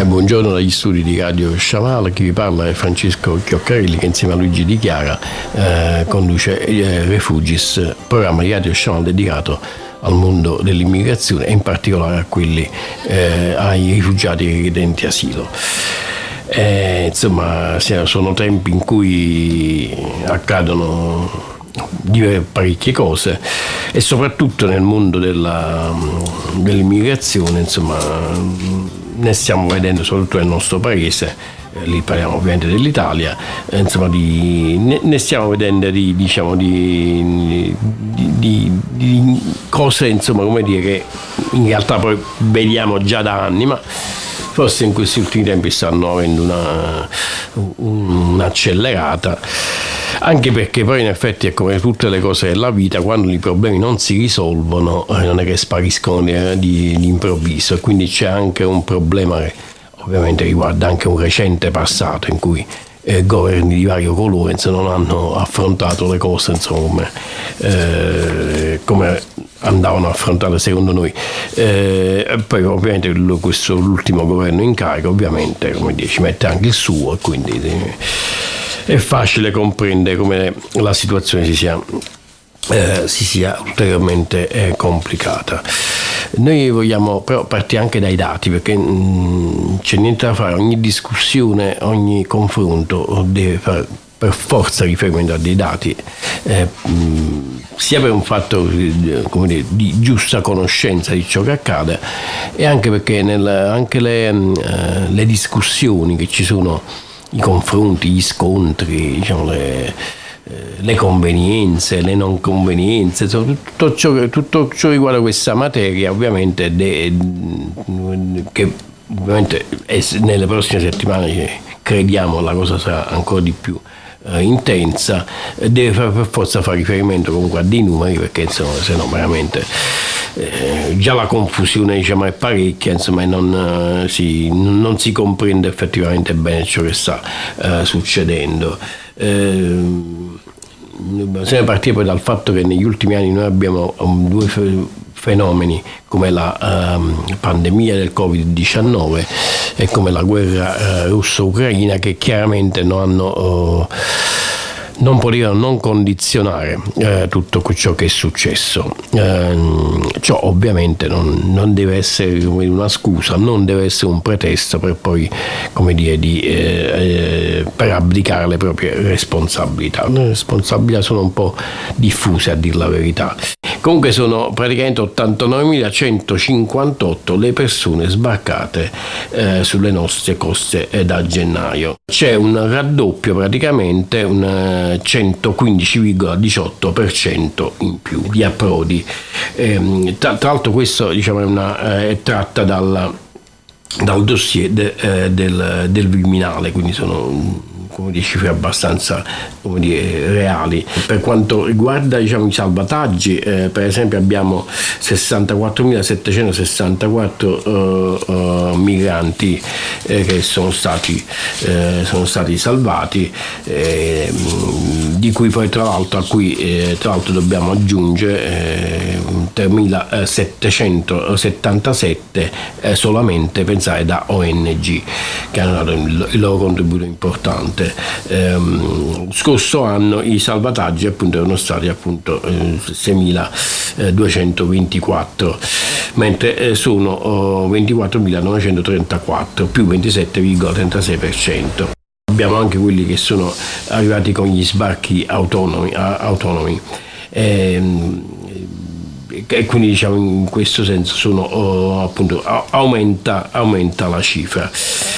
Buongiorno dagli studi di Radio Sciavala, chi vi parla è Francesco Chioccarelli, che insieme a Luigi Di Chiara conduce Refugis, programma di Radio Sciavala dedicato al mondo dell'immigrazione e in particolare a quelli ai rifugiati richiedenti asilo. Insomma, sono tempi in cui accadono parecchie cose e soprattutto nel mondo dell'immigrazione, insomma, ne stiamo vedendo soprattutto nel nostro paese, lì parliamo ovviamente dell'Italia, insomma ne stiamo vedendo di cose, insomma, come dire, che in realtà poi vediamo già da anni, ma forse in questi ultimi tempi stanno avendo un'accelerata, anche perché poi in effetti è come tutte le cose della vita, quando i problemi non si risolvono non è che spariscono di improvviso, quindi c'è anche un problema che ovviamente riguarda anche un recente passato in cui governi di vario colore non hanno affrontato le cose, insomma, come andavano affrontate secondo noi. Poi ovviamente l'ultimo governo in carica ovviamente, come dire, ci mette anche il suo, e quindi è facile comprendere come la situazione si sia ulteriormente complicata. Noi vogliamo però partire anche dai dati, perché c'è niente da fare, ogni discussione, ogni confronto deve fare per forza riferimento a dei dati, sia per un fatto, come dire, di giusta conoscenza di ciò che accade, e anche perché anche le discussioni che ci sono, i confronti, gli scontri, diciamo, le convenienze, le non convenienze, tutto ciò riguarda questa materia, ovviamente che ovviamente nelle prossime settimane crediamo la cosa sarà ancora di più intensa, deve per forza fare riferimento comunque a dei numeri, perché insomma, se no veramente già la confusione, diciamo, è parecchia, insomma, e non si comprende effettivamente bene ciò che sta succedendo. Bisogna partire poi dal fatto che negli ultimi anni noi abbiamo due fenomeni come la pandemia del Covid-19 e come la guerra russo-ucraina, che chiaramente non potevano non condizionare tutto ciò che è successo. Ciò ovviamente non deve essere una scusa, non deve essere un pretesto per poi, come dire, per abdicare le proprie responsabilità. Le responsabilità sono un po' diffuse, a dir la verità. Comunque sono praticamente 89.158 le persone sbarcate sulle nostre coste da gennaio. C'è un raddoppio, praticamente un 115,18% in più di approdi. Tra l'altro questo, diciamo, è tratta dal dossier del Viminale, quindi sono, come dire, cifre abbastanza, come dire, reali. Per quanto riguarda, diciamo, i salvataggi, per esempio abbiamo 64.764 migranti che sono stati salvati, di cui poi tra l'altro dobbiamo aggiungere 3.777 solamente, pensate, da ONG, che hanno dato il loro contributo importante. Scorso anno i salvataggi appunto erano stati 6.224, mentre sono 24.934, più 27,36%. Abbiamo anche quelli che sono arrivati con gli sbarchi autonomi. E quindi, diciamo, in questo senso appunto aumenta la cifra.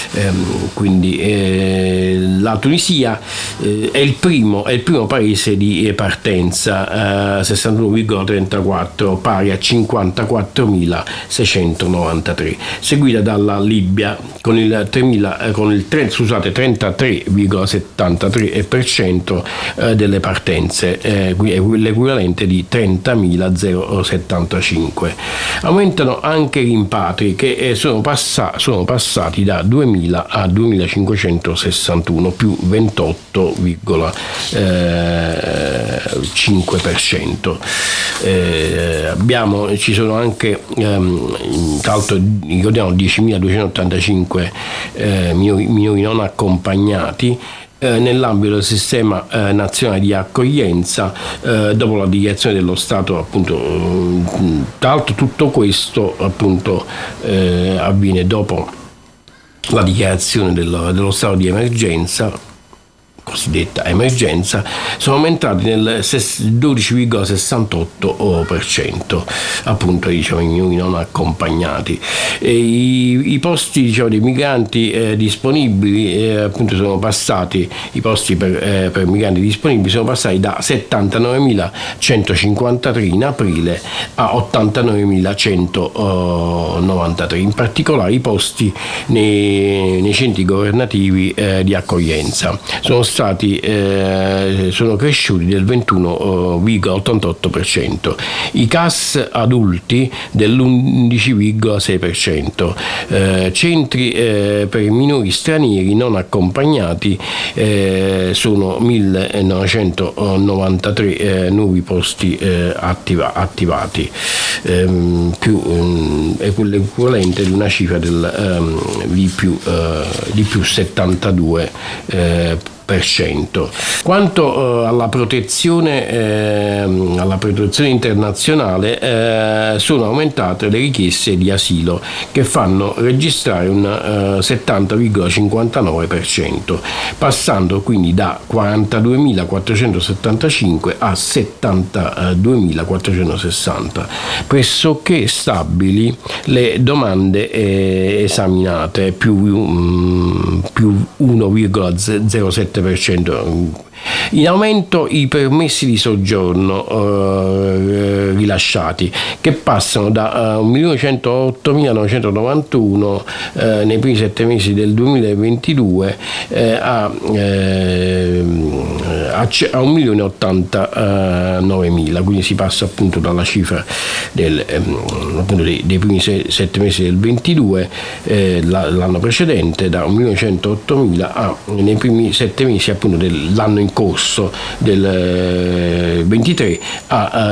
Quindi la Tunisia è il primo paese di partenza, 61,34, pari a 54.693, seguita dalla Libia con il 33,73% delle partenze, l'equivalente di 30.006. 1,75. Aumentano anche i rimpatri che sono passati da 2.000 a 2.561, più 28,5%. Ci sono anche, tra l'altro ricordiamo, 10.285 minori non accompagnati nell'ambito del sistema nazionale di accoglienza dopo la dichiarazione dello Stato, appunto. Tra l'altro tutto questo appunto avviene dopo la dichiarazione dello stato di emergenza, cosiddetta emergenza. Sono aumentati nel 12,68%, appunto, diciamo, i minori non accompagnati. E i posti, diciamo, dei migranti disponibili, appunto, sono passati, i posti per migranti disponibili sono passati da 79.153 in aprile a 89.193. In particolare i posti nei centri governativi di accoglienza sono cresciuti del 21,88%, i CAS adulti dell'11,6%, centri per i minori stranieri non accompagnati sono 1.993 nuovi posti attivati, più l'equivalente di una cifra di più 72%. Quanto alla protezione internazionale, sono aumentate le richieste di asilo, che fanno registrare un 70,59%, passando quindi da 42.475 a 72.460. Pressoché stabili le domande esaminate, più 1,07%. In aumento i permessi di soggiorno rilasciati, che passano da 1.108.991 nei primi 7 mesi del 2022 a 1.089.000, quindi si passa appunto dalla cifra appunto dei primi 7 mesi del 22, l'anno precedente, da 1.108.000 a nei primi 7 mesi appunto dell'anno in corso del 23 a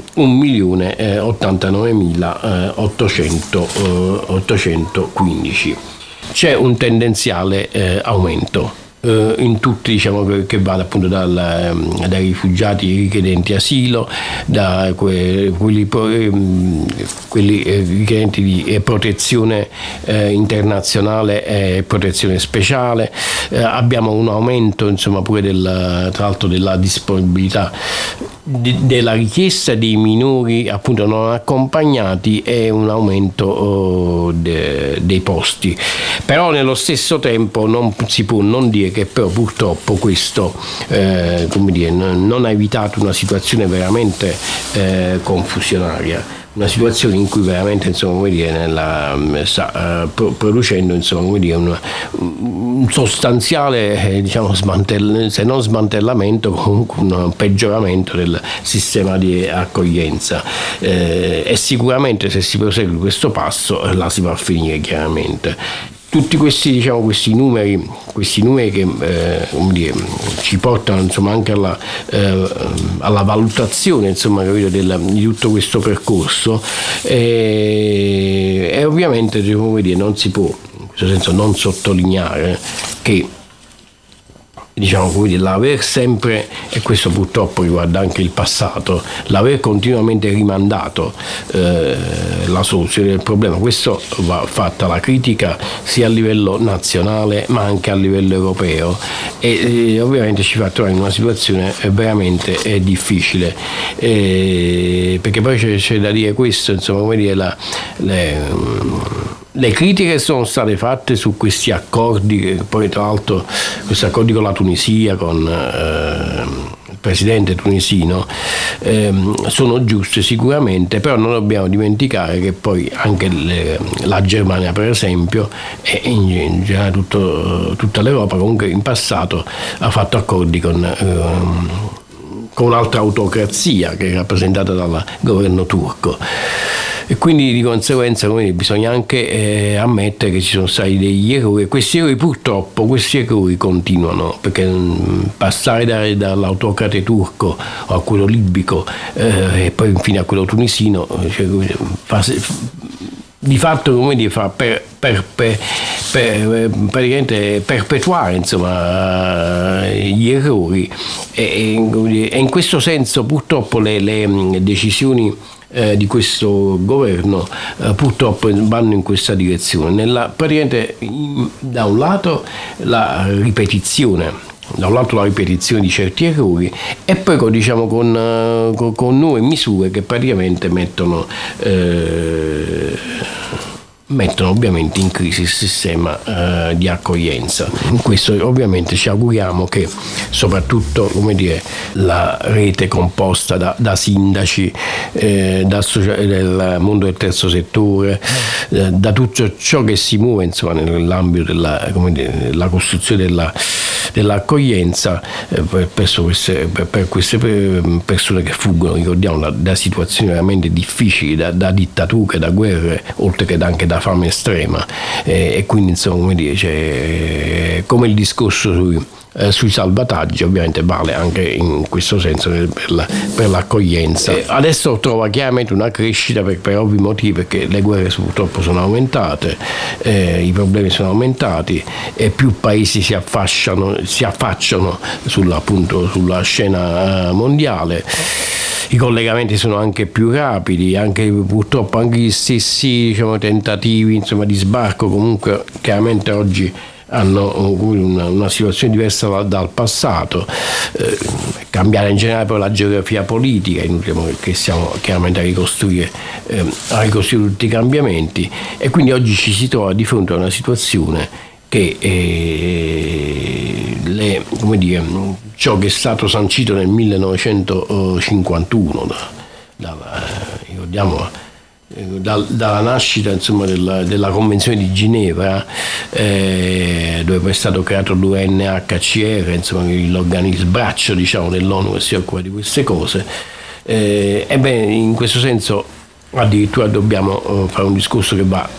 1.089.815. C'è un tendenziale aumento in tutti, diciamo, che va appunto dai rifugiati richiedenti asilo, da quelli richiedenti di protezione internazionale e protezione speciale. Abbiamo un aumento, insomma, pure tra l'altro della disponibilità della richiesta dei minori appunto non accompagnati, e un aumento dei posti. Però nello stesso tempo non si può non dire che però purtroppo questo non ha evitato una situazione veramente confusionaria, una situazione in cui veramente, insomma, sta producendo, insomma, un sostanziale, diciamo, se non smantellamento, comunque un peggioramento del sistema di accoglienza, e sicuramente se si prosegue questo passo la si va a finire chiaramente. Tutti questi, diciamo, questi numeri che ci portano, insomma, anche alla valutazione, insomma, capito, di tutto questo percorso, e ovviamente, non si può in questo senso non sottolineare che, diciamo, l'aver sempre, e questo purtroppo riguarda anche il passato, l'aver continuamente rimandato la soluzione del problema. Questo va fatta la critica sia a livello nazionale ma anche a livello europeo, e ovviamente ci fa trovare in una situazione veramente difficile, perché poi c'è da dire questo, insomma, le critiche sono state fatte su questi accordi, poi tra l'altro questi accordi con la Tunisia, con il presidente tunisino, sono giuste sicuramente, però non dobbiamo dimenticare che poi anche la Germania, per esempio, e in generale tutta l'Europa, comunque in passato ha fatto accordi con con un'altra autocrazia che è rappresentata dal governo turco. E quindi di conseguenza bisogna anche ammettere che ci sono stati degli errori, e questi errori purtroppo continuano, perché passare dall'autocrate turco a quello libico e poi infine a quello tunisino, di fatto fa praticamente perpetuare gli errori, e in questo senso purtroppo le decisioni di questo governo purtroppo vanno in questa direzione, praticamente da un lato la ripetizione di certi errori, e poi con nuove misure che praticamente mettono ovviamente in crisi il sistema di accoglienza. In questo ovviamente ci auguriamo che soprattutto la rete composta da sindaci, del mondo del terzo settore, da tutto ciò che si muove nell'ambito della costruzione dell'accoglienza per queste persone che fuggono, ricordiamo, da situazioni veramente difficili, da dittature, da guerre, oltre che anche da fame estrema, e quindi come il discorso sui salvataggi ovviamente vale anche in questo senso per l'accoglienza. Adesso trova chiaramente una crescita per ovvi motivi, perché le guerre purtroppo sono aumentate, i problemi sono aumentati, e più paesi si affacciano sulla scena mondiale. I collegamenti sono anche più rapidi, purtroppo anche gli stessi tentativi di sbarco comunque chiaramente oggi hanno una situazione diversa dal passato, cambiare in generale poi la geografia politica, che stiamo chiaramente a ricostruire tutti i cambiamenti, e quindi oggi ci si trova di fronte a una situazione che ciò che è stato sancito nel 1951 ricordiamo dalla nascita della Convenzione di Ginevra, dove poi è stato creato l'UNHCR, l'organismo braccio dell'ONU che si occupa di queste cose. In questo senso addirittura dobbiamo fare un discorso che va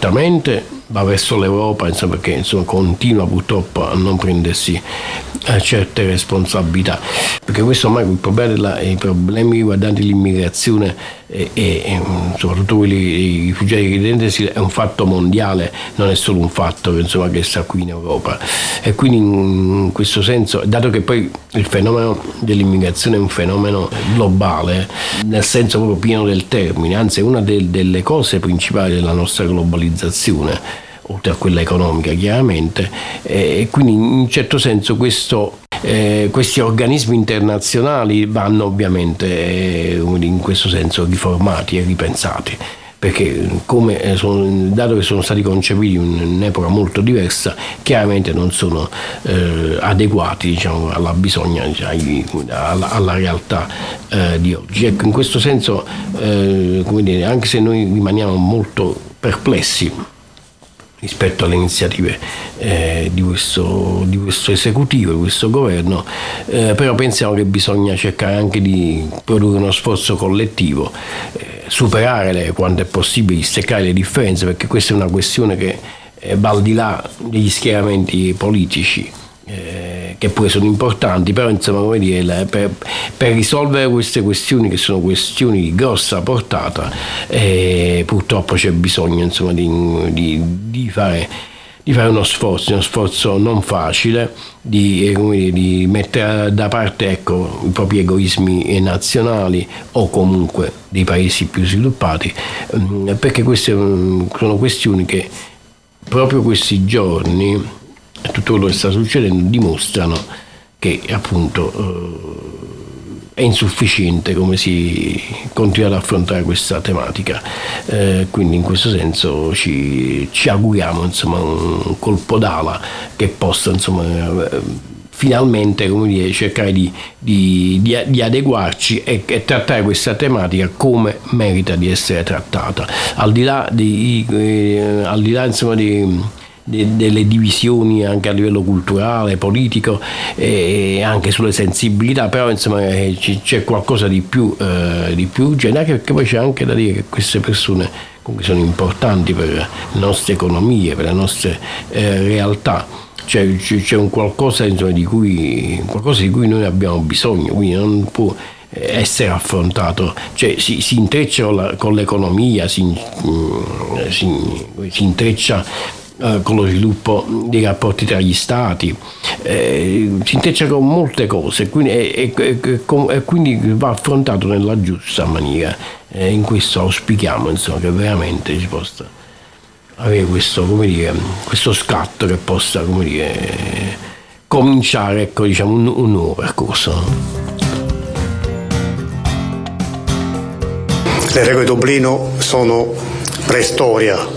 verso l'Europa, perché continua purtroppo a non prendersi certe responsabilità, perché questo ormai i problemi riguardanti l'immigrazione e soprattutto i rifugiati richiedenti è un fatto mondiale, non è solo un fatto che sta qui in Europa, e quindi in questo senso, dato che poi il fenomeno dell'immigrazione è un fenomeno globale nel senso proprio pieno del termine, anzi è una delle cose principali della nostra globalizzazione, oltre a quella economica chiaramente, e quindi in un certo senso questi organismi internazionali vanno ovviamente in questo senso riformati e ripensati, perché dato che sono stati concepiti in un'epoca molto diversa, chiaramente non sono adeguati alla bisogna, alla realtà di oggi. Ecco, in questo senso anche se noi rimaniamo molto perplessi rispetto alle iniziative di questo esecutivo, di questo governo, però pensiamo che bisogna cercare anche di produrre uno sforzo collettivo, superare quanto è possibile, steccare le differenze, perché questa è una questione che va al di là degli schieramenti politici, che pure sono importanti, però per risolvere queste questioni, che sono questioni di grossa portata, purtroppo c'è bisogno di fare uno sforzo non facile, di mettere da parte i propri egoismi nazionali o comunque dei paesi più sviluppati, perché queste sono questioni che proprio questi giorni, tutto quello che sta succedendo, dimostrano che appunto è insufficiente come si continua ad affrontare questa tematica, quindi in questo senso ci auguriamo un colpo d'ala che possa finalmente cercare di adeguarci e trattare questa tematica come merita di essere trattata, al di là delle divisioni anche a livello culturale, politico e anche sulle sensibilità, però insomma c'è qualcosa di più urgente, anche perché poi c'è anche da dire che queste persone comunque sono importanti per le nostre economie, per le nostre realtà. C'è un qualcosa, insomma, di cui noi abbiamo bisogno, quindi non può essere affrontato, cioè si intreccia con l'economia, si intreccia con lo sviluppo dei rapporti tra gli stati, si intreccia con molte cose, quindi va affrontato nella giusta maniera. In questo auspichiamo, insomma, che veramente si possa avere questo scatto che possa, cominciare, ecco, diciamo, un nuovo percorso. Le regole di Dublino sono preistoria.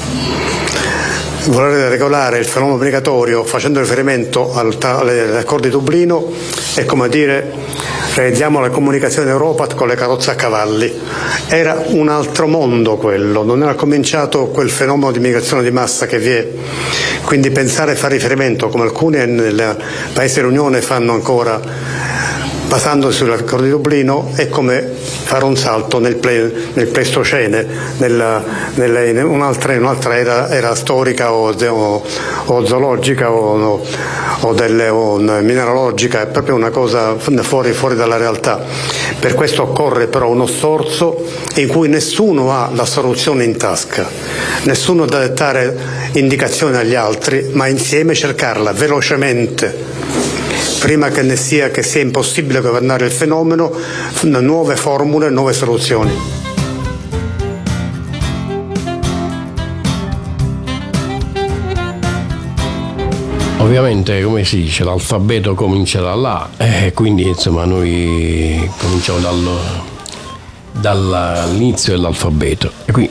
Voler regolare il fenomeno migratorio facendo riferimento agli accordi di Dublino è come dire realizziamo la comunicazione in Europa con le carrozze a cavalli. Era un altro mondo quello, non era cominciato quel fenomeno di migrazione di massa che vi è. Quindi pensare e fare riferimento, come alcuni nei paesi dell'Unione fanno ancora, basandosi sull'accordo di Dublino, è come fare un salto nel Pleistocene, in un'altra era storica o zoologica o mineralogica, è proprio una cosa fuori dalla realtà. Per questo occorre però uno sforzo in cui nessuno ha la soluzione in tasca, nessuno deve dare indicazioni agli altri, ma insieme cercarla velocemente, prima che sia impossibile governare il fenomeno, nuove formule, nuove soluzioni. Ovviamente, come si dice, l'alfabeto comincia da là, quindi insomma noi cominciamo dall'inizio dell'alfabeto, e qui,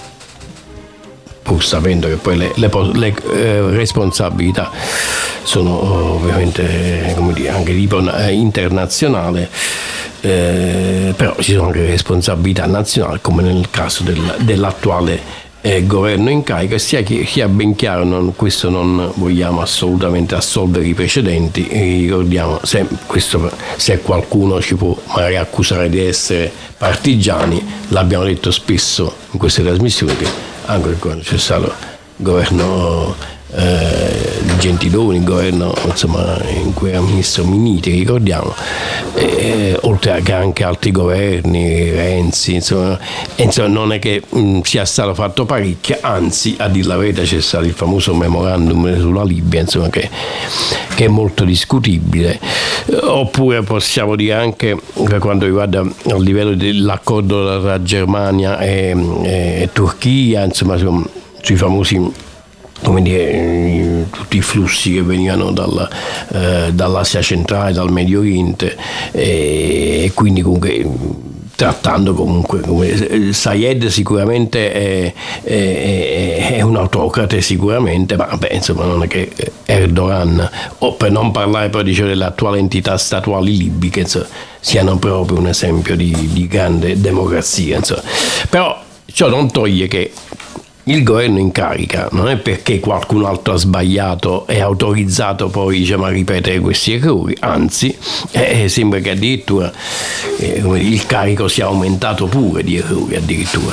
pur sapendo che poi le responsabilità sono ovviamente, come dire, anche di tipo internazionale, però ci sono anche responsabilità nazionali, come nel caso dell'attuale governo in carica. Sia ben chiaro, questo non vogliamo assolutamente assolvere i precedenti, e ricordiamo se qualcuno ci può magari accusare di essere partigiani, l'abbiamo detto spesso in queste trasmissioni, che anche quando c'è stato il governo di Gentiloni, il governo, insomma, in cui era ministro Minniti, ricordiamo, oltre che anche altri governi, Renzi, insomma non è che sia stato fatto parecchio, anzi, a dir la verità, c'è stato il famoso memorandum sulla Libia, insomma, che è molto discutibile. Oppure possiamo dire anche, per quanto riguarda il livello dell'accordo tra Germania e Turchia, insomma, sui famosi, come dire, tutti i flussi che venivano dall'Asia centrale, dal Medio Oriente, e quindi comunque trattando comunque come Sayed sicuramente è un autocrate sicuramente, ma insomma non è che Erdogan, o per non parlare poi delle attuali entità statuali libiche, insomma, siano proprio un esempio di grande democrazia, insomma. Però ciò non toglie che il governo in carica non è perché qualcun altro ha sbagliato è autorizzato poi, diciamo, a ripetere questi errori, anzi sembra che addirittura il carico sia aumentato pure di errori addirittura.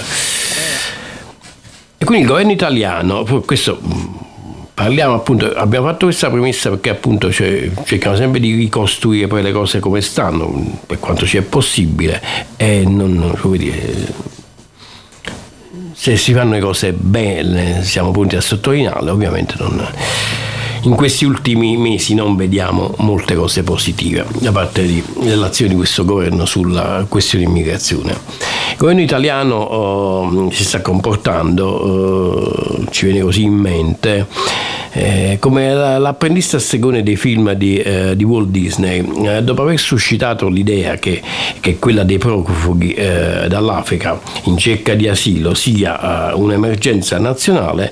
E quindi il governo italiano, questo parliamo appunto, abbiamo fatto questa premessa perché appunto cerchiamo sempre di ricostruire poi le cose come stanno per quanto ci è possibile, e non, come dire, se si fanno le cose bene siamo pronti a sottolinearle. Ovviamente in questi ultimi mesi non vediamo molte cose positive da parte dell'azione di questo governo sulla questione immigrazione. Il governo italiano si sta comportando, ci viene così in mente, come l'apprendista stregone dei film di Walt Disney, dopo aver suscitato l'idea che quella dei profughi dall'Africa in cerca di asilo sia un'emergenza nazionale,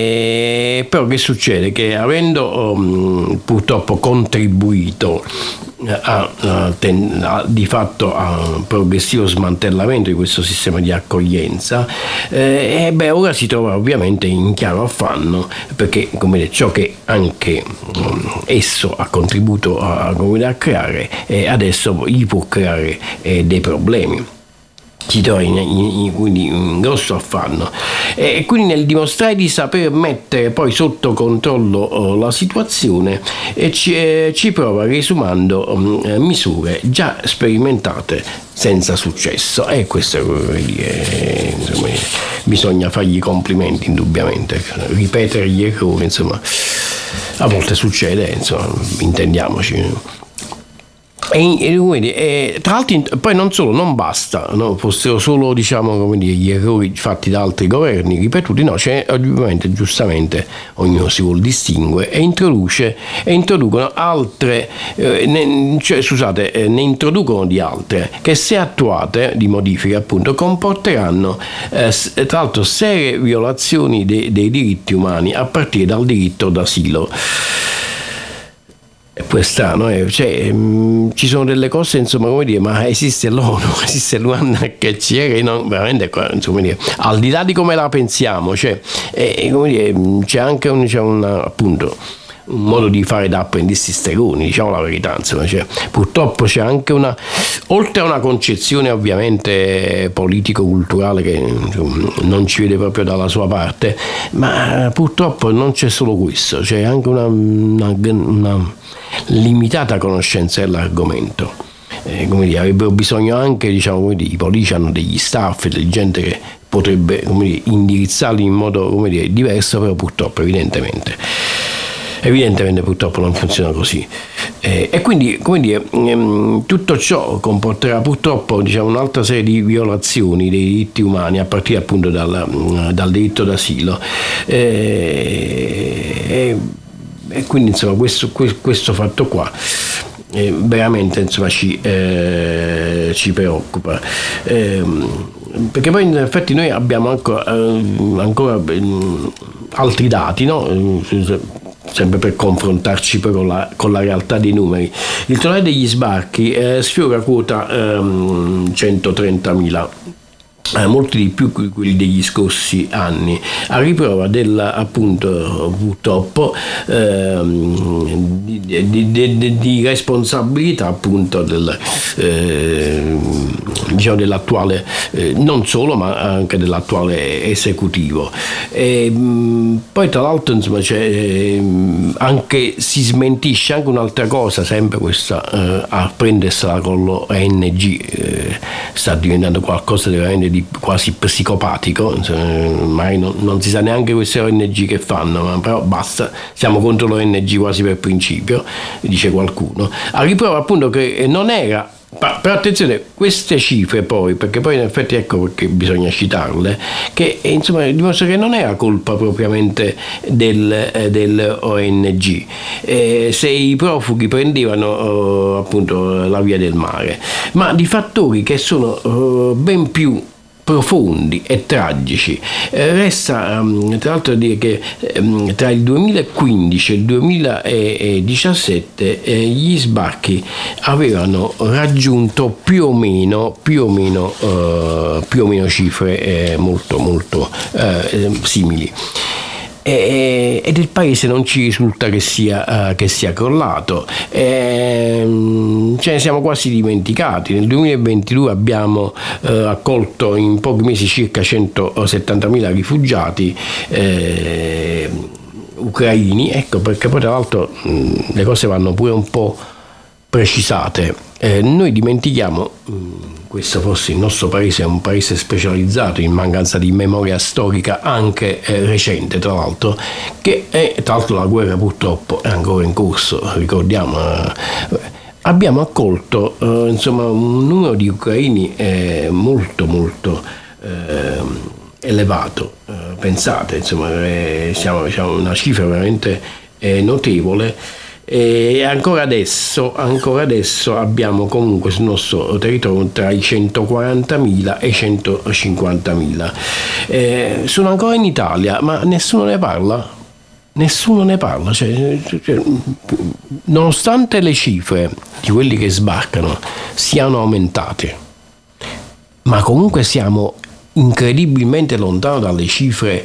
però che succede? Che avendo purtroppo contribuito di fatto a un progressivo smantellamento di questo sistema di accoglienza, ora si trova ovviamente in chiaro affanno, perché come dire, ciò che anche esso ha contribuito a creare adesso gli può creare dei problemi. Si trova quindi in grosso affanno, e quindi nel dimostrare di saper mettere poi sotto controllo la situazione ci prova riesumando misure già sperimentate senza successo, e questo insomma, bisogna fargli i complimenti indubbiamente. Ripetere gli errori, insomma, a volte succede, insomma, intendiamoci. E tra l'altro poi non basta, no? Fossero solo, diciamo, come dire, gli errori fatti da altri governi ripetuti, no, c'è ovviamente, giustamente ognuno si vuol distinguere e introducono altre, ne introducono di altre che, se attuate, di modifiche appunto, comporteranno tra l'altro serie violazioni dei diritti umani, a partire dal diritto d'asilo. Poi è strano, ci sono delle cose, insomma, come dire, ma esiste l'ONU, esiste l'UNHCR, no? Veramente, insomma, dire, al di là di come la pensiamo, come dire, c'è anche appunto un modo di fare da apprendisti stregoni, diciamo la verità, insomma, purtroppo c'è anche oltre a una concezione ovviamente politico-culturale che, insomma, non ci vede proprio dalla sua parte, ma purtroppo non c'è solo questo, c'è anche una limitata conoscenza dell'argomento. Come dire, avrebbero bisogno anche, diciamo, come dire, i politici hanno degli staff, della gente che potrebbe, come dire, indirizzarli in modo, come dire, diverso, però purtroppo evidentemente purtroppo non funziona così, e quindi, come dire, tutto ciò comporterà purtroppo, diciamo, un'altra serie di violazioni dei diritti umani, a partire appunto dal diritto d'asilo, e quindi, insomma, questo fatto qua veramente, insomma, ci preoccupa, perché poi in effetti noi abbiamo ancora altri dati, no? Sempre per confrontarci poi con la realtà dei numeri. Il totale degli sbarchi sfiora quota 130.000. Molti di più quelli degli scorsi anni, a riprova appunto, purtroppo, di responsabilità appunto diciamo dell'attuale, non solo, ma anche dell'attuale esecutivo. Poi tra l'altro, insomma, anche si smentisce anche un'altra cosa, sempre questa a prendersela con l'ONG, sta diventando qualcosa di veramente quasi psicopatico, ormai non si sa neanche queste ONG che fanno, ma però basta, siamo contro l'ONG quasi per principio, dice qualcuno, a riprova appunto che non era. Però attenzione, queste cifre poi, perché poi in effetti ecco perché bisogna citarle, che insomma dimostra che non era colpa propriamente del ONG, se i profughi prendevano appunto la via del mare, ma di fattori che sono ben più profondi e tragici. Resta tra l'altro dire che tra il 2015 e il 2017 gli sbarchi avevano raggiunto più o meno cifre molto simili. Ed il paese non ci risulta che sia crollato, ce ne siamo quasi dimenticati. Nel 2022 abbiamo accolto in pochi mesi circa 170.000 rifugiati ucraini, ecco perché poi tra l'altro le cose vanno pure un po' precisate. Noi dimentichiamo, questo forse il nostro paese è un paese specializzato in mancanza di memoria storica anche recente, tra l'altro, che tra l'altro la guerra purtroppo è ancora in corso, ricordiamo. Abbiamo accolto insomma un numero di ucraini molto elevato, pensate, insomma siamo una cifra veramente notevole. E ancora adesso abbiamo comunque sul nostro territorio tra i 140.000 e i 150.000. Sono ancora in Italia, ma nessuno ne parla. nessuno ne parla, nonostante le cifre di quelli che sbarcano siano aumentate, ma comunque siamo incredibilmente lontano dalle cifre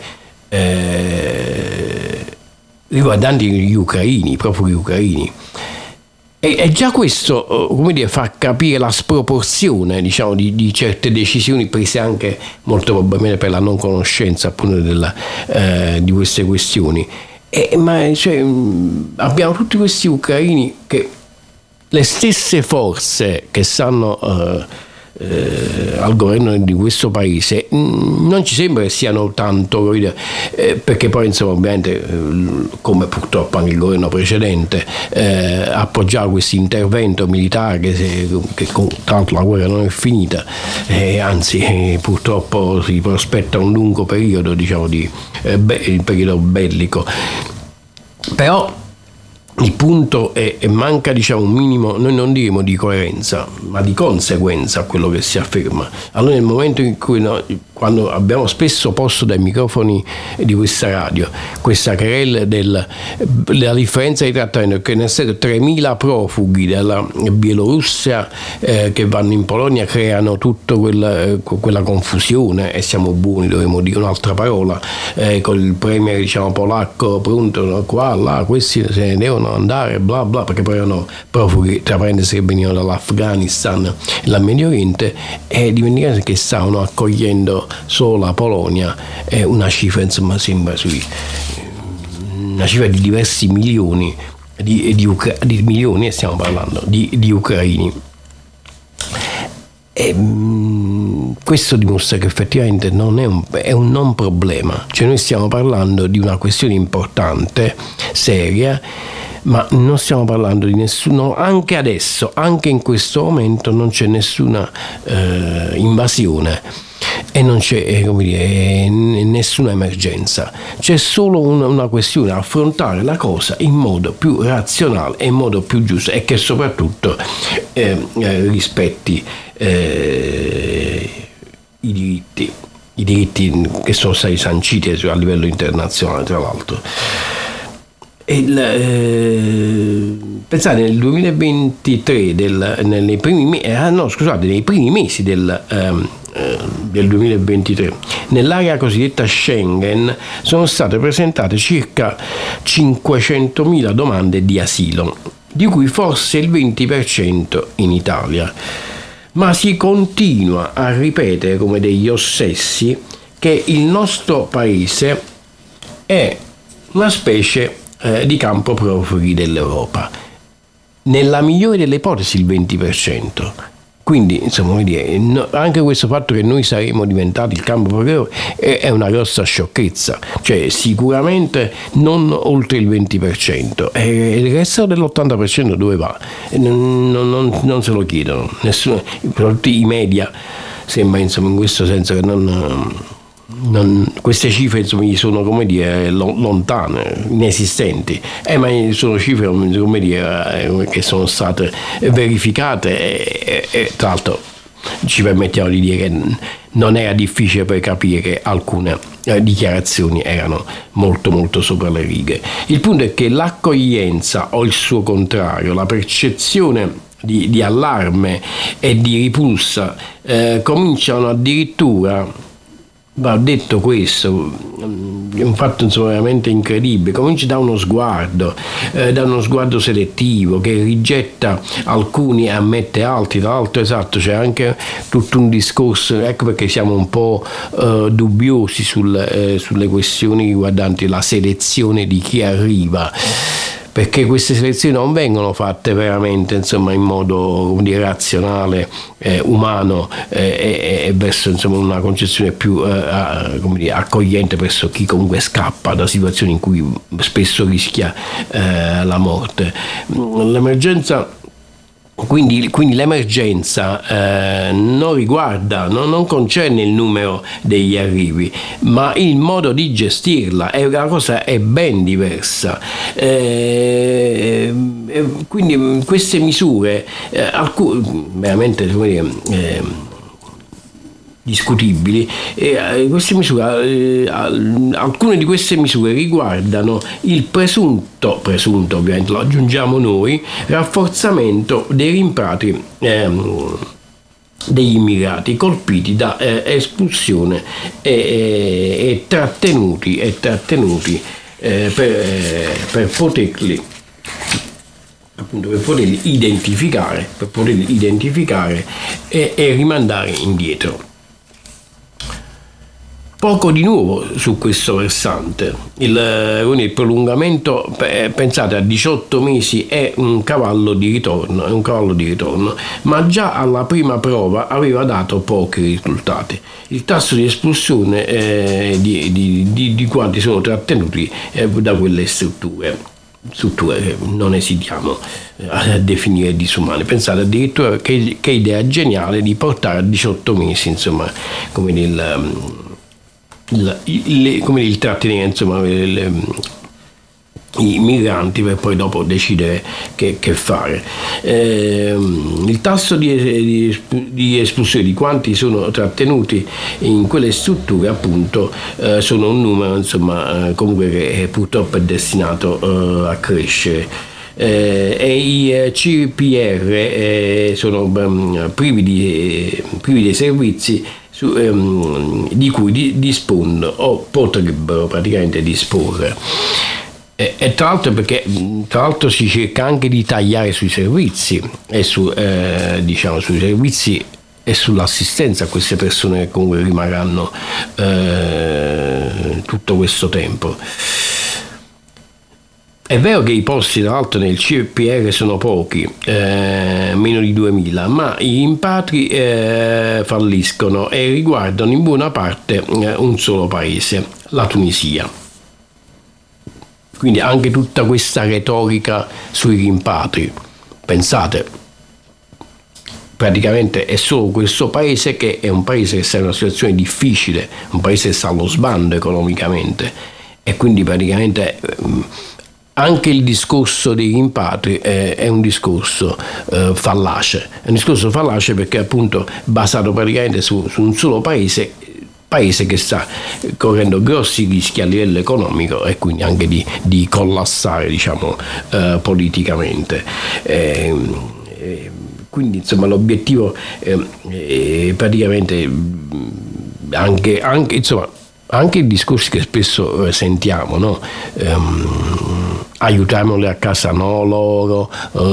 riguardanti gli ucraini, i profughi ucraini. E già questo, come dire, fa capire la sproporzione, diciamo, di certe decisioni prese anche molto probabilmente per la non conoscenza appunto di queste questioni. Abbiamo tutti questi ucraini che le stesse forze che stanno al governo di questo paese non ci sembra che siano tanto, perché poi insomma ovviamente come purtroppo anche il governo precedente appoggiava questo intervento militare che tra l'altro la guerra non è finita, anzi purtroppo si prospetta un lungo periodo, diciamo, il periodo bellico. Però il punto è manca, diciamo, un minimo, noi non diremo di coerenza, ma di conseguenza a quello che si afferma. Allora nel momento in cui quando abbiamo spesso posto dai microfoni di questa radio questa querela della differenza di trattamento, che nel senso 3.000 profughi dalla Bielorussia che vanno in Polonia creano tutta quella confusione, e siamo buoni, dovremmo dire un'altra parola, con il premier, diciamo, polacco pronto, qua, là, questi se ne devono andare, bla bla, perché poi erano profughi, tra parentesi, che venivano dall'Afghanistan e dal Medio Oriente, e dimenticando che stavano accogliendo solo la Polonia, una cifra, insomma, sembra una cifra di diversi milioni di milioni, stiamo parlando di ucraini. Questo dimostra che effettivamente non è un non problema, cioè noi stiamo parlando di una questione importante, seria, ma non stiamo parlando di nessuno, anche adesso, anche in questo momento non c'è nessuna invasione e non c'è, come dire, nessuna emergenza, c'è solo una questione: affrontare la cosa in modo più razionale e in modo più giusto, e che soprattutto rispetti i diritti che sono stati sanciti a livello internazionale, tra l'altro. Pensate, nel 2023 nei primi mesi del 2023 nell'area cosiddetta Schengen sono state presentate circa 500.000 domande di asilo, di cui forse il 20% in Italia, ma si continua a ripetere come degli ossessi che il nostro paese è una specie di campo profughi dell'Europa, nella migliore delle ipotesi il 20%. Quindi, insomma, anche questo fatto che noi saremo diventati il campo profughi è una grossa sciocchezza, cioè sicuramente non oltre il 20%, e il resto dell'80% dove va? Non se lo chiedono, nessuno, tutti i media sembra, insomma, in questo senso che queste cifre, insomma, sono, come dire, lontane, inesistenti, ma sono cifre, come dire, che sono state verificate, e tra l'altro ci permettiamo di dire che non era difficile poi capire che alcune dichiarazioni erano molto molto sopra le righe. Il punto è che l'accoglienza, o il suo contrario, la percezione di allarme e di ripulsa, cominciano addirittura. Va detto questo, è un fatto, insomma, veramente incredibile. Comincia da uno sguardo selettivo che rigetta alcuni e ammette altri. Tra l'altro, esatto, c'è anche tutto un discorso, ecco perché siamo un po' dubbiosi sulle questioni riguardanti la selezione di chi arriva, perché queste selezioni non vengono fatte veramente, insomma, in modo, come dire, razionale, umano, e verso, insomma, una concezione più come dire, accogliente verso chi comunque scappa da situazioni in cui spesso rischia la morte. L'emergenza Quindi l'emergenza non riguarda, non concerne il numero degli arrivi, ma il modo di gestirla, la cosa è ben diversa. Quindi queste misure, veramente, discutibili, e queste misure, alcune di queste misure riguardano il presunto ovviamente lo aggiungiamo noi, rafforzamento dei rimpatri degli immigrati colpiti da espulsione e trattenuti per poterli identificare e rimandare indietro. Poco di nuovo su questo versante. Il prolungamento, pensate, a 18 mesi è un cavallo di ritorno, ma già alla prima prova aveva dato pochi risultati. Il tasso di espulsione di quanti sono trattenuti da quelle strutture che non esitiamo a definire disumane. Pensate addirittura che idea geniale di portare a 18 mesi, insomma, come il trattenere, insomma, i migranti per poi dopo decidere che fare. Il tasso di espulsione di quanti sono trattenuti in quelle strutture, appunto, sono un numero, insomma, comunque che purtroppo è destinato a crescere. E i CPR sono privi dei servizi di cui dispongono o potrebbero praticamente disporre. E tra l'altro si cerca anche di tagliare sui servizi e sui servizi e sull'assistenza a queste persone che comunque rimarranno tutto questo tempo. È vero che i posti tra l'altro nel CPR sono pochi, meno di 2000, ma i rimpatri falliscono e riguardano in buona parte un solo paese, la Tunisia. Quindi anche tutta questa retorica sui rimpatri, pensate, praticamente è solo questo paese che è un paese che sta in una situazione difficile, un paese che sta allo sbando economicamente, e quindi praticamente anche il discorso dei rimpatri è un discorso fallace. È un discorso fallace perché appunto basato praticamente su un solo paese che sta correndo grossi rischi a livello economico e quindi anche di collassare, diciamo, politicamente. Quindi insomma l'obiettivo è praticamente anche i discorsi che spesso sentiamo, no? Aiutiamoli a casa, no, loro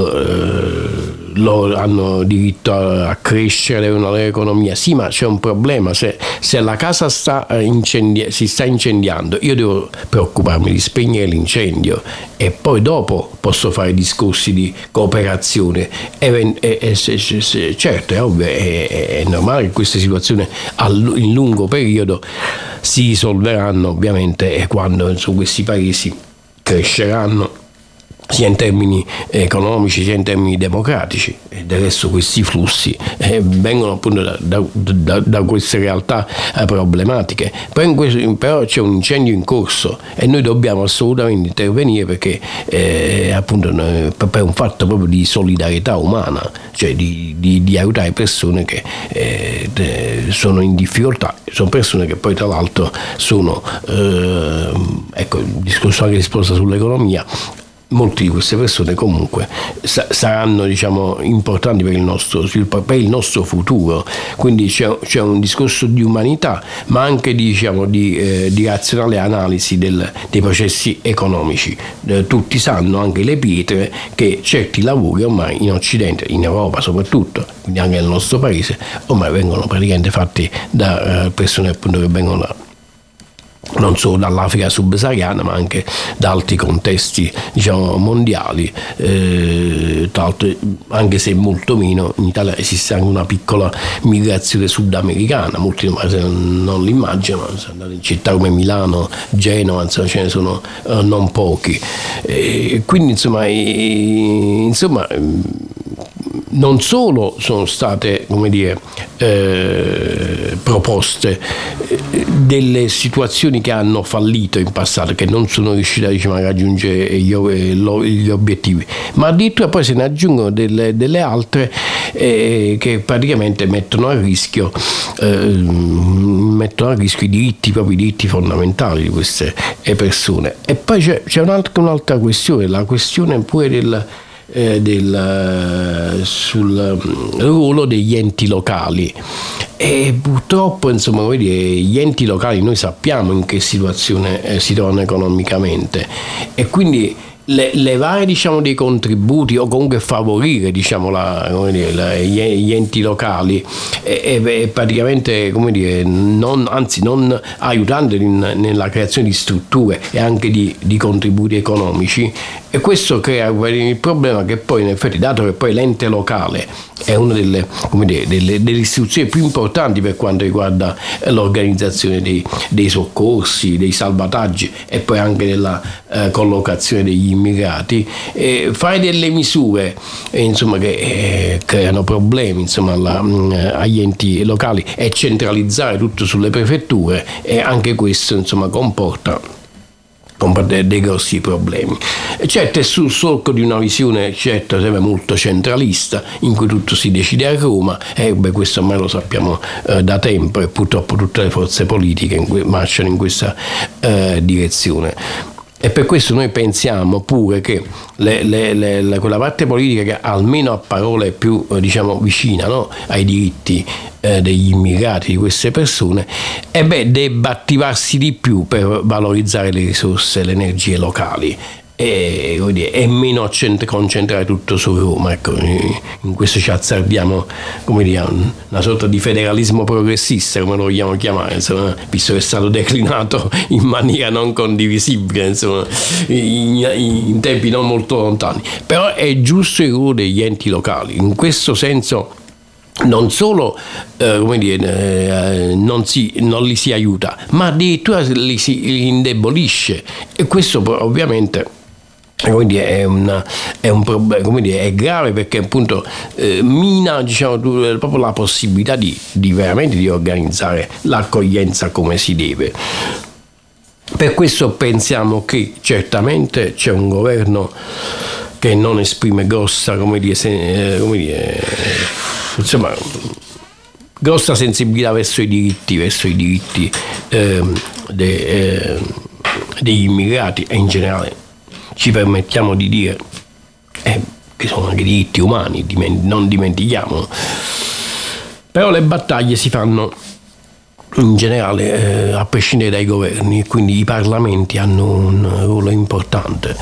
hanno diritto a crescere una loro economia. Sì, ma c'è un problema: se la casa si sta incendiando, io devo preoccuparmi di spegnere l'incendio e poi dopo posso fare discorsi di cooperazione. Certo, è ovvio, è normale che queste situazioni in lungo periodo si risolveranno ovviamente quando questi paesi cresceranno sia in termini economici sia in termini democratici, e del resto questi flussi vengono appunto da queste realtà problematiche. Però c'è un incendio in corso e noi dobbiamo assolutamente intervenire perché appunto per un fatto proprio di solidarietà umana, cioè di aiutare persone che sono in difficoltà. Sono persone che poi tra l'altro sono ecco, il discorso anche risposta sull'economia. Molte di queste persone comunque saranno, diciamo, importanti per il nostro sviluppo, per il nostro futuro. Quindi c'è un discorso di umanità, ma anche di razionale analisi dei processi economici. Tutti sanno, anche le pietre, che certi lavori ormai in Occidente, in Europa soprattutto, quindi anche nel nostro paese, ormai vengono praticamente fatti da persone appunto che vengono non solo dall'Africa subsahariana ma anche da altri contesti, diciamo, mondiali. Tra l'altro, anche se molto meno, in Italia esiste anche una piccola migrazione sudamericana, molti non l'immaginano, ma andate in città come Milano, Genova, insomma, ce ne sono non pochi. Quindi insomma non solo sono state, come dire, proposte delle situazioni che hanno fallito in passato, che non sono riuscite, diciamo, a raggiungere gli obiettivi, ma addirittura poi se ne aggiungono delle altre che praticamente mettono a rischio mettono a rischio i propri diritti fondamentali di queste persone. E poi c'è un'altra questione, la questione pure sul ruolo degli enti locali. E purtroppo, insomma, gli enti locali noi sappiamo in che situazione si trovano economicamente, e quindi levare, diciamo, dei contributi o comunque favorire, diciamo, gli enti locali e praticamente, come dire, non aiutando nella creazione di strutture e anche di contributi economici. E questo crea il problema che poi, in effetti, dato che poi l'ente locale è una delle istituzioni più importanti per quanto riguarda l'organizzazione dei soccorsi, dei salvataggi e poi anche della collocazione degli immigrati, fare delle misure insomma, che creano problemi, insomma, agli enti locali e centralizzare tutto sulle prefetture, e anche questo, insomma, comporta dei grossi problemi. Certo, è sul solco di una visione sempre molto centralista, in cui tutto si decide a Roma, e questo ormai lo sappiamo da tempo, e purtroppo tutte le forze politiche marciano in questa direzione. E per questo noi pensiamo pure che quella parte politica che almeno a parole è più, diciamo, vicina, no, ai diritti degli immigrati, di queste persone, debba attivarsi di più per valorizzare le risorse, le energie locali, e meno concentrare tutto su Roma. Ecco, in questo ci azzardiamo, come dire, una sorta di federalismo progressista, come lo vogliamo chiamare, insomma, visto che è stato declinato in maniera non condivisibile, insomma, in tempi non molto lontani. Però è giusto il ruolo degli enti locali. In questo senso non solo non li si aiuta, ma addirittura li si indebolisce, e questo ovviamente è un problema, è grave, perché appunto mina, diciamo, proprio la possibilità di veramente di organizzare l'accoglienza come si deve. Per questo pensiamo che certamente c'è un governo che non esprime grossa, insomma, grossa sensibilità verso i diritti degli immigrati, e in generale ci permettiamo di dire che sono anche diritti umani, non dimentichiamolo. Però le battaglie si fanno in generale a prescindere dai governi, quindi i parlamenti hanno un ruolo importante.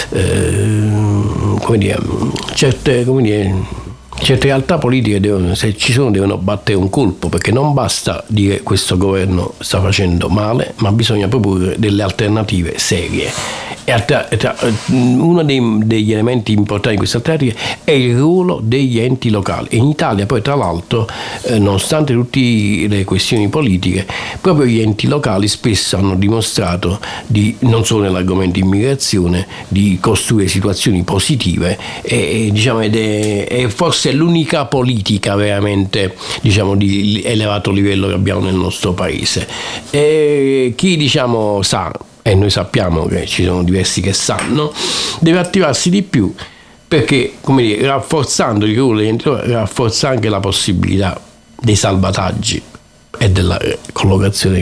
Certe realtà politiche se ci sono, devono battere un colpo, perché non basta dire questo governo sta facendo male, ma bisogna proporre delle alternative serie. E uno degli elementi importanti di queste alternative è il ruolo degli enti locali. E in Italia poi, tra l'altro, nonostante tutte le questioni politiche, proprio gli enti locali spesso hanno dimostrato non solo nell'argomento immigrazione, di costruire situazioni positive, e diciamo, ed è forse l'unica politica veramente, diciamo, di elevato livello che abbiamo nel nostro paese. E chi, diciamo, sa, e noi sappiamo che ci sono diversi che sanno, deve attivarsi di più, perché, come dire, rafforzando il ruolo degli enti locali, rafforza anche la possibilità dei salvataggi e della collocazione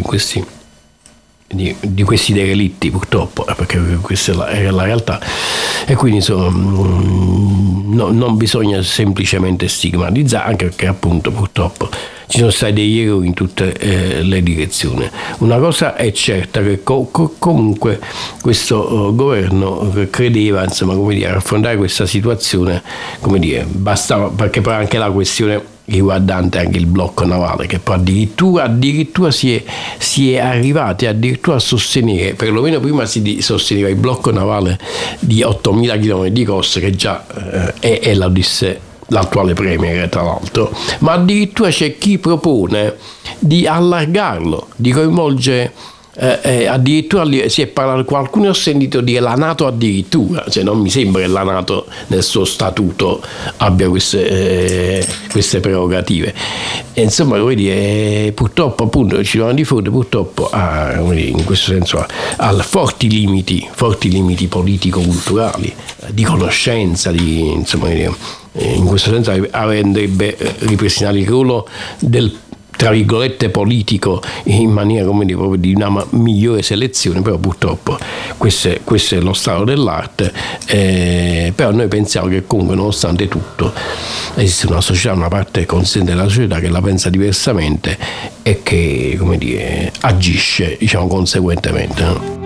di questi derelitti, purtroppo, perché questa è la realtà. E quindi, insomma, non bisogna semplicemente stigmatizzare, anche perché appunto purtroppo ci sono stati degli errori in tutte le direzioni. Una cosa è certa, che comunque questo governo credeva, insomma, come dire, affrontare questa situazione, come dire, bastava, perché poi anche la questione riguardante anche il blocco navale, che poi addirittura si è arrivati addirittura a sostenere, perlomeno prima si sosteneva il blocco navale di 8.000 km di costa, che già è la disse l'attuale premier, tra l'altro, ma addirittura c'è chi propone di allargarlo, di coinvolgere addirittura si è parlato, qualcuno ho sentito dire la NATO addirittura, cioè non mi sembra che la NATO nel suo statuto abbia queste prerogative. E insomma, vuol dire, purtroppo appunto ci sono di fronte purtroppo in questo senso a forti limiti politico-culturali, di conoscenza, in questo senso andrebbe ripristinato il ruolo del tra virgolette politico in maniera come dire, proprio di una migliore selezione, però purtroppo questo è lo stato dell'arte, però noi pensiamo che comunque nonostante tutto esiste una società, una parte consistente della società che la pensa diversamente e che come dire, agisce diciamo conseguentemente, no?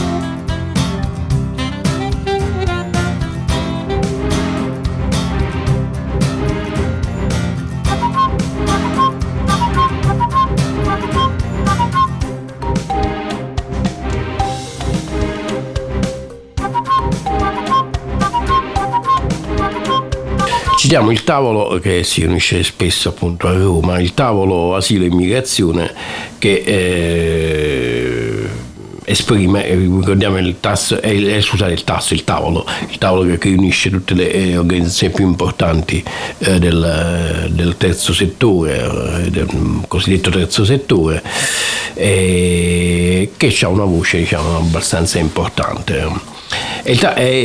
Citiamo il tavolo che si riunisce spesso appunto a Roma, il tavolo asilo e immigrazione che esprime, ricordiamo il tavolo che riunisce tutte le organizzazioni più importanti del terzo settore, del cosiddetto terzo settore, che ha una voce diciamo abbastanza importante. Il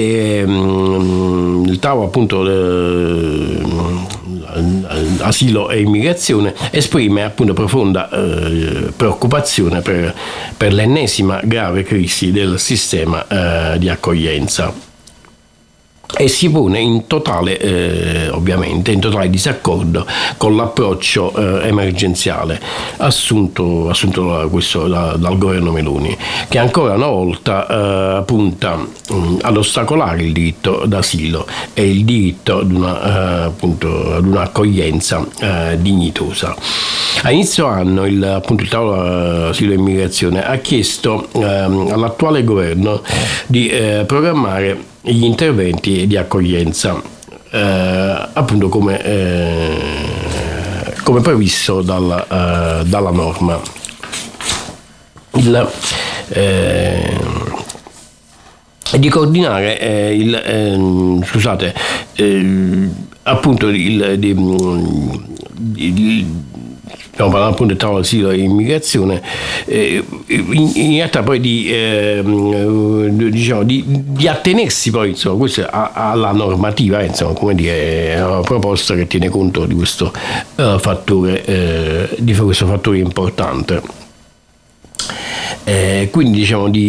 tavolo appunto asilo e immigrazione esprime appunto profonda preoccupazione per l'ennesima grave crisi del sistema di accoglienza e si pone in totale disaccordo con l'approccio emergenziale assunto dal governo Meloni, che ancora una volta punta ad ostacolare il diritto d'asilo e il diritto ad un'accoglienza dignitosa. A inizio anno il tavolo asilo e immigrazione ha chiesto all'attuale governo di programmare gli interventi di accoglienza appunto come previsto dalla norma. Di coordinare stiamo parlando appunto del tavolo asilo e immigrazione, in realtà poi di attenersi poi insomma questo alla normativa, insomma come dire, è una proposta che tiene conto di questo fattore importante. Quindi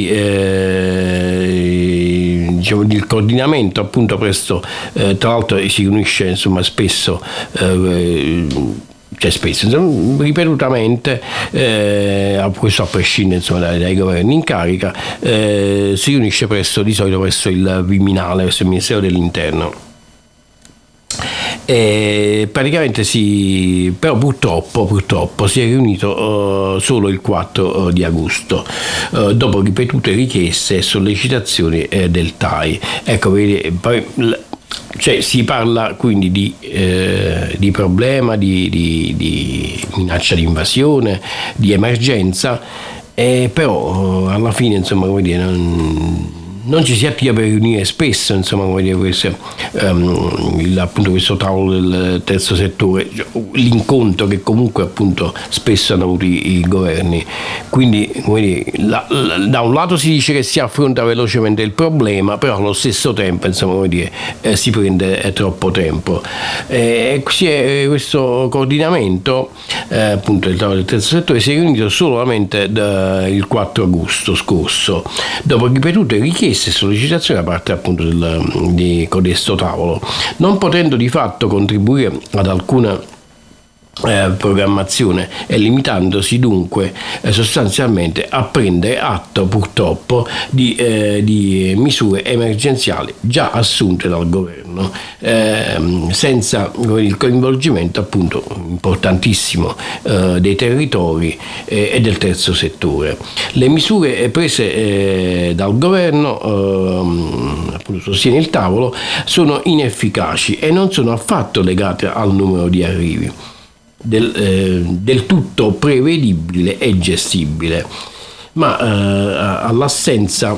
il coordinamento appunto presso, tra l'altro si riunisce insomma spesso ripetutamente, questo a prescindere insomma dai governi in carica, si riunisce di solito presso il Viminale, presso il Ministero dell'Interno. Praticamente però purtroppo si è riunito solo il 4 di agosto, dopo ripetute richieste e sollecitazioni del TAI. Ecco, si parla quindi di problema, di minaccia di invasione, di emergenza, però alla fine insomma come dire non ci si attiva per riunire spesso, insomma, come dire, questo tavolo del terzo settore, l'incontro che comunque appunto spesso hanno avuto i governi. Quindi, come dire, da un lato si dice che si affronta velocemente il problema, però allo stesso tempo, insomma, come dire, si prende troppo tempo. Questo coordinamento, appunto, del tavolo del terzo settore si è riunito solamente il 4 agosto scorso, dopo ripetute richieste e sollecitazioni da parte appunto di codesto tavolo, non potendo di fatto contribuire ad alcuna programmazione e limitandosi dunque sostanzialmente a prendere atto purtroppo di misure emergenziali già assunte dal governo, senza il coinvolgimento appunto importantissimo dei territori e del terzo settore. Le misure prese dal governo, appunto sostiene il tavolo, sono inefficaci e non sono affatto legate al numero di arrivi, del tutto prevedibile e gestibile, ma all'assenza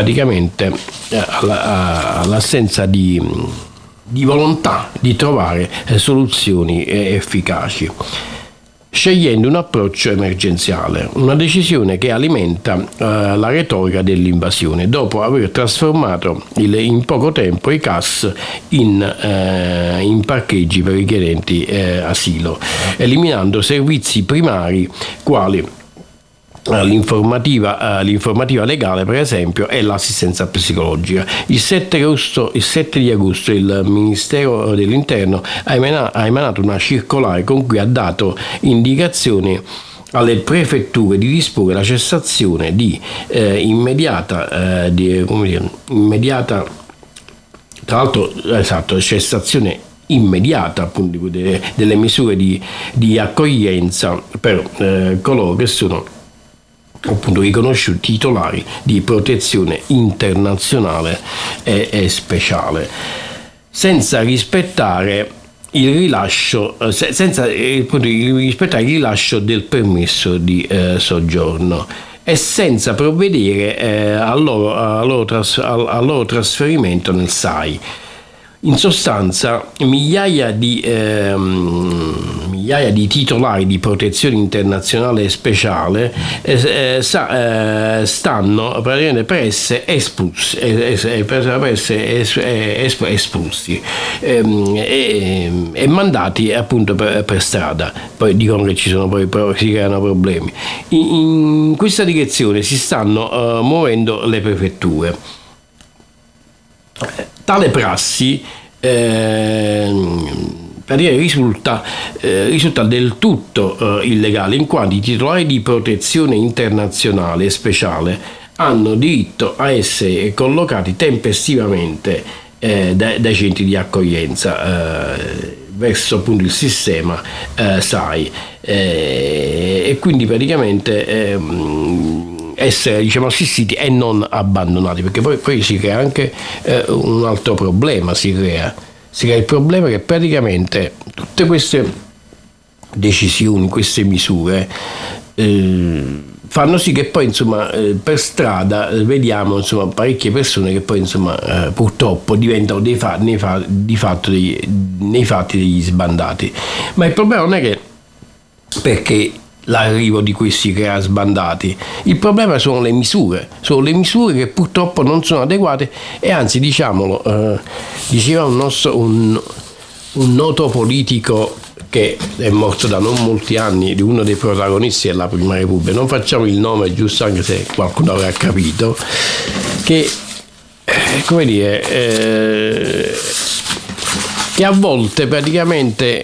di volontà di trovare soluzioni efficaci. scegliendo un approccio emergenziale, una decisione che alimenta la retorica dell'invasione, dopo aver trasformato in poco tempo i CAS in parcheggi per richiedenti asilo, eliminando servizi primari quali l'informativa legale, per esempio, e l'assistenza psicologica. Il 7 di agosto il Ministero dell'Interno ha emanato una circolare con cui ha dato indicazioni alle prefetture di disporre la cessazione immediata, tra l'altro, cessazione immediata appunto delle misure di accoglienza per coloro che sono appunto riconosciuti titolari di protezione internazionale e speciale, senza rispettare il rilascio del permesso di soggiorno e senza provvedere al loro trasferimento nel SAI. In sostanza, migliaia di titolari di protezione internazionale e speciale stanno praticamente per essere espulsi e mandati appunto per strada. Poi dicono che si creano problemi. In questa direzione si stanno muovendo le prefetture. Tale prassi risulta del tutto illegale, in quanto i titolari di protezione internazionale e speciale hanno diritto a essere collocati tempestivamente dai centri di accoglienza verso appunto il sistema SAI e quindi praticamente essere assistiti e non abbandonati, perché poi si crea anche un altro problema, si crea il problema che praticamente tutte queste decisioni, queste misure fanno sì che poi per strada vediamo parecchie persone che poi purtroppo diventano nei fatti degli sbandati. Ma il problema non è che perché l'arrivo di questi crea sbandati, il problema sono le misure che purtroppo non sono adeguate e anzi diceva un noto politico che è morto da non molti anni, di uno dei protagonisti della Prima Repubblica, non facciamo il nome giusto anche se qualcuno avrà capito, che che a volte praticamente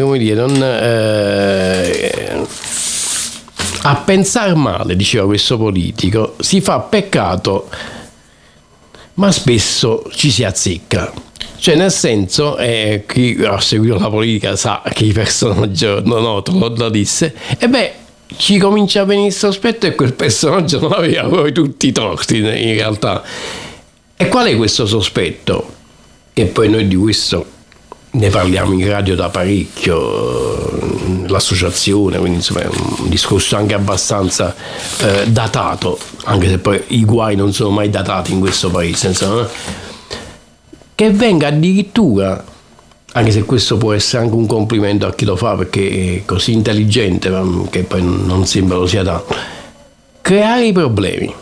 a pensare male, diceva questo politico, si fa peccato, ma spesso ci si azzecca. Cioè, nel senso, chi ha seguito la politica sa che il personaggio noto lo disse, ci comincia a venire il sospetto che quel personaggio non aveva poi tutti i torti in realtà. E qual è questo sospetto? Che poi noi di questo ne parliamo in radio da parecchio, l'associazione, quindi è un discorso anche abbastanza datato, anche se poi i guai non sono mai datati in questo paese, che venga addirittura, anche se questo può essere anche un complimento a chi lo fa perché è così intelligente, che poi non sembra lo sia tanto, creare i problemi,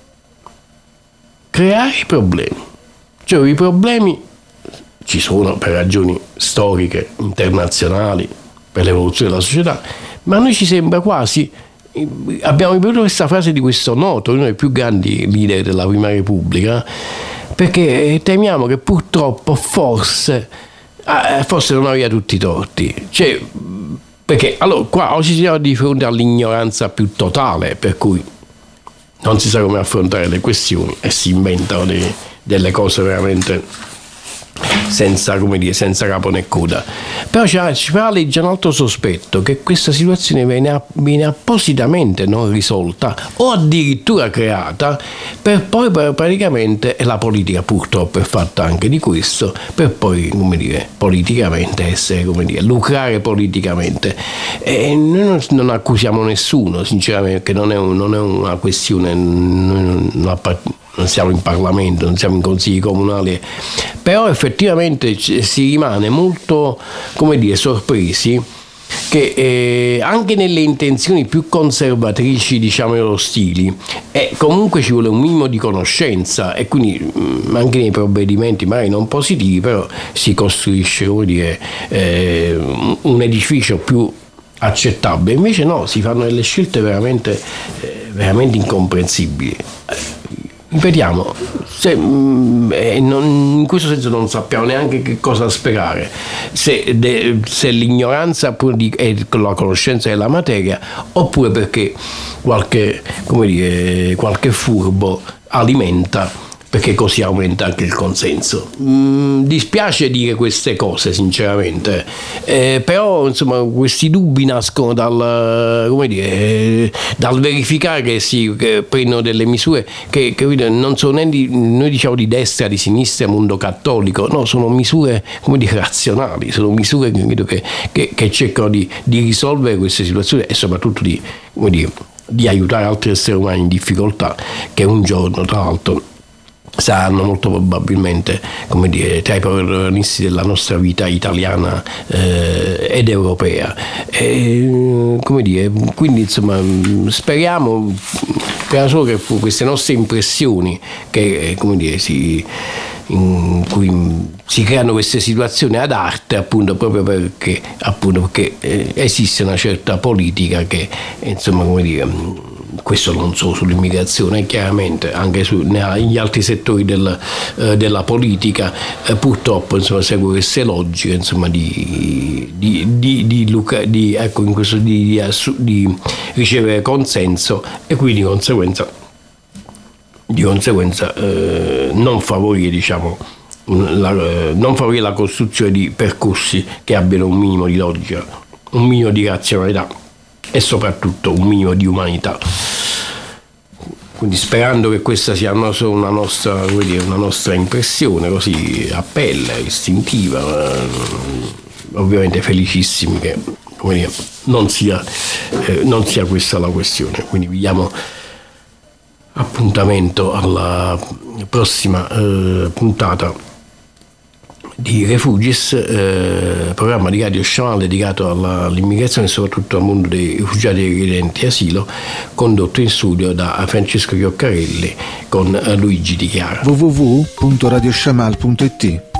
cioè i problemi ci sono per ragioni storiche, internazionali, per l'evoluzione della società, ma a noi ci sembra quasi, abbiamo ripetuto questa frase di questo noto, uno dei più grandi leader della Prima Repubblica, perché temiamo che purtroppo forse non aveva tutti i torti, cioè, perché allora qua oggi siamo di fronte all'ignoranza più totale, per cui non si sa come affrontare le questioni e si inventano delle cose veramente senza capo né coda. Però ci fa legge un altro sospetto, che questa situazione viene appositamente non risolta o addirittura creata per poi praticamente, e la politica purtroppo è fatta anche di questo, per poi politicamente essere lucrare politicamente. E noi non accusiamo nessuno sinceramente, che non è una questione, non siamo in Parlamento, non siamo in consigli comunali, però effettivamente si rimane molto sorpresi che anche nelle intenzioni più conservatrici, diciamo, dello stili, comunque ci vuole un minimo di conoscenza, e quindi anche nei provvedimenti magari non positivi, però si costruisce, come dire, un edificio più accettabile. Invece no, si fanno delle scelte veramente incomprensibili. Ripetiamo, in questo senso non sappiamo neanche che cosa sperare, se l'ignoranza e la conoscenza della materia, oppure perché qualche furbo alimenta, perché così aumenta anche il consenso. Dispiace dire queste cose sinceramente, però insomma questi dubbi nascono dal verificare che che prendono delle misure che non sono né noi diciamo di destra, di sinistra, mondo cattolico, no, sono misure razionali, sono misure che cercano di risolvere queste situazioni e soprattutto di aiutare altri esseri umani in difficoltà, che un giorno tra l'altro saranno molto probabilmente tra i protagonisti della nostra vita italiana ed europea. Quindi insomma speriamo solo che queste nostre impressioni in cui si creano queste situazioni ad arte, appunto proprio perché esiste una certa politica che questo non solo sull'immigrazione, chiaramente anche negli altri settori della politica, purtroppo segue queste logiche di ricevere consenso, e quindi di conseguenza non favorire la costruzione di percorsi che abbiano un minimo di logica, un minimo di razionalità e soprattutto un minimo di umanità. Quindi sperando che questa sia una nostra impressione così a pelle, istintiva, ovviamente felicissimi che non sia questa la questione. Quindi vi diamo appuntamento alla prossima puntata di Refugis, programma di Radio Shamal dedicato all'immigrazione e soprattutto al mondo dei rifugiati e richiedenti asilo, condotto in studio da Francesco Chioccarelli con Luigi Di Chiara. www.radioshamal.it